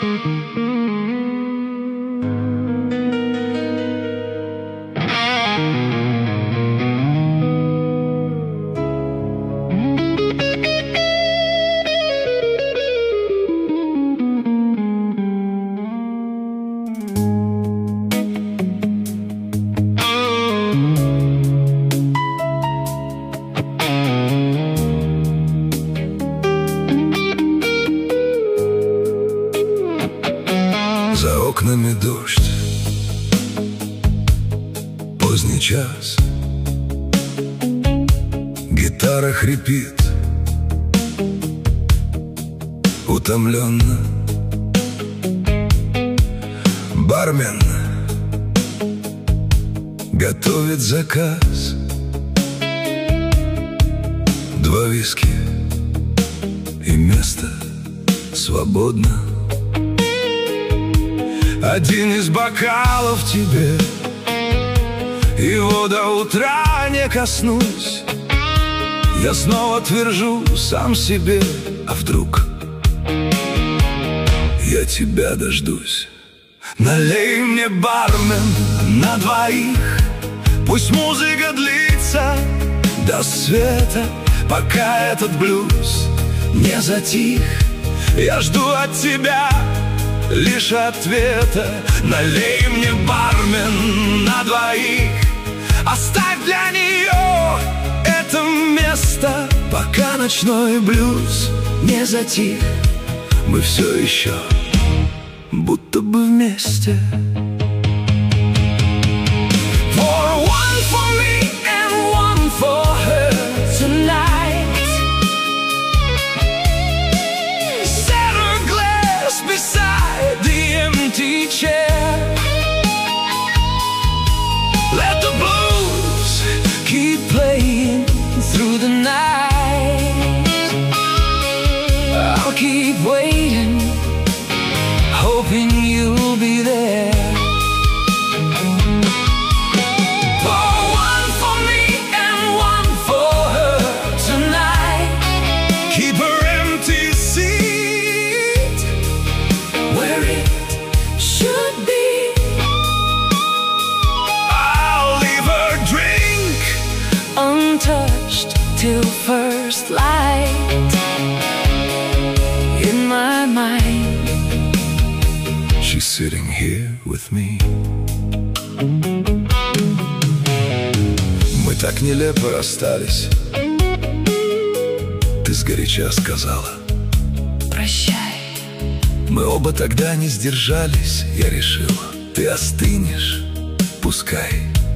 За окнами дождь, поздний час, гитара хрипит утомленно. Бармен готовит заказ, 2 виски и место свободно. Один из бокалов тебе, его до утра не коснусь. Я снова твержу сам себе, а вдруг я тебя дождусь. Налей мне, бармен, на 2, пусть музыка длится до света, пока этот блюз не затих. Я жду от тебя лишь ответа. Налей мне, бармен, на 2, оставь для нее это место, пока ночной блюз не затих. Мы все еще будто бы вместе. One for me and one for her tonight. Set her glass beside the empty chair. Let the blues keep playing through the night. I'll keep waiting, hoping you'll be there. Pour one for me and one for her tonight. Keep her empty seat where it should be. I'll leave her drink untouched till first light. In my mind, she's sitting here with me. Мы так нелепо расстались. Ты сгоряча сказала прощай. Мы оба тогда не сдержались. Я решил, ты остынешь, пускай.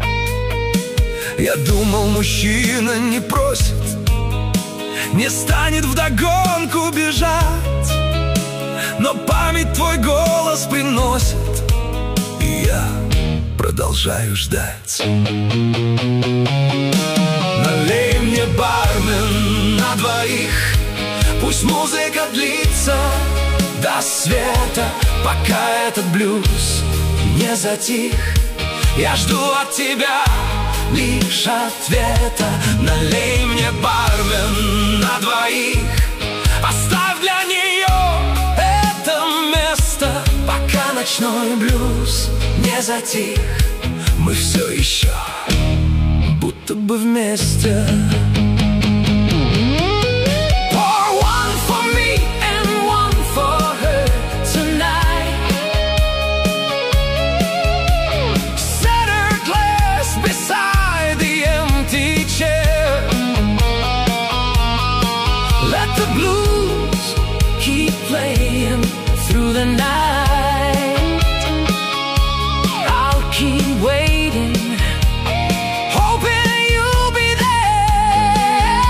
Я думал, мужчина не просит, не станет вдогонку бежать, но память твой голос приносит, и я продолжаю ждать. Налей мне, бармен, на 2, пусть музыка длится до света, пока этот блюз не затих. Я жду от тебя лишь ответа. Налей мне, бармен, на 2, оставь для нее это место, пока ночной блюз не затих. Мы все еще будто бы вместе. Through the night, I'll keep waiting, hoping you'll be there.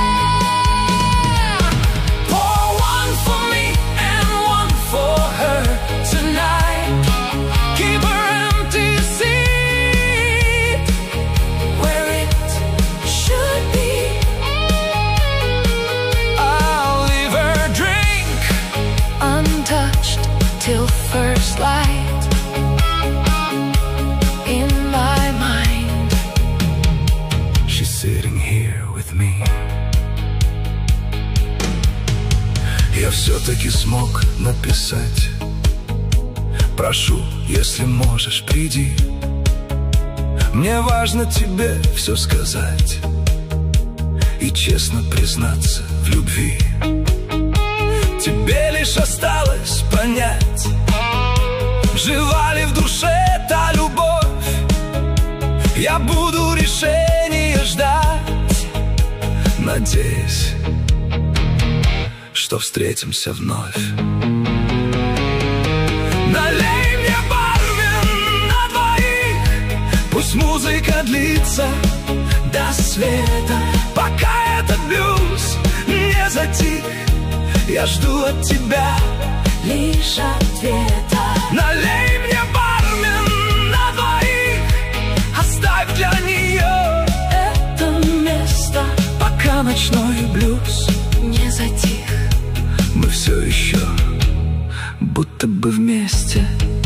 Pour one for me and one for her tonight. Keep her empty seat where it should be. I'll leave her drink untouched till first light. In my mind, she's sitting here with me. Я все-таки смог написать Прошу, если можешь, приди. Мне важно тебе все сказать и честно признаться в любви. Тебе лишь осталось понять, жива ли в душе та любовь. Я буду решение ждать, надеясь, что встретимся вновь. Налей мне, бармен, на двоих, пусть музыка длится до света. Пока этот блюз не затих, я жду от тебя лишь ответа. Налей мне, бармен, на двоих, оставь для нее это место. Пока ночной блюз Не затих. мы все еще будто бы вместе.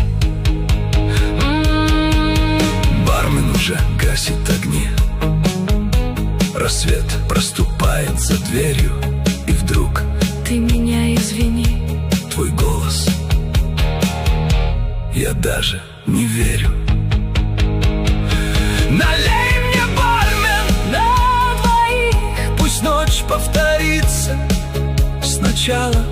Бармен уже гасит огни, рассвет проступает за дверью, и вдруг Ты меня извини. твой голос, я даже не верю. Налей мне, бармен, на двоих, пусть ночь повторится сначала.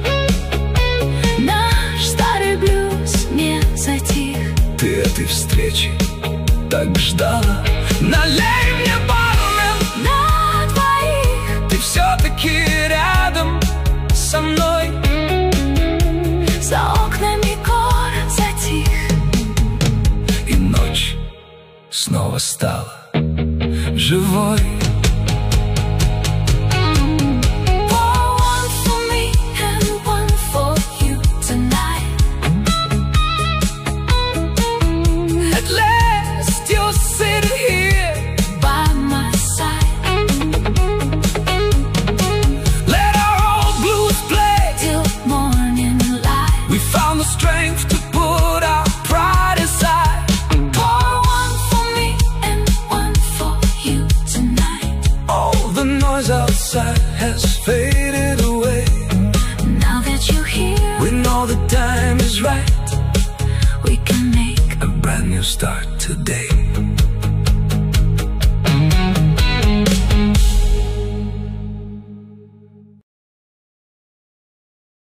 Наш старый блюз не затих. Ты этой встречи так ждала. Налей мне, бармен, На двоих ты все-таки рядом со мной. за окнами город затих. И ночь снова стала живой. Pour one for me and one for you tonight. At last you're sitting here By my side Let our old blues play. till morning light. We found the strength to put our pride aside. Pour one for me and one for you tonight. All the noise outside has faded away. Now that you're here, We know the time is right, we can make a brand new start today.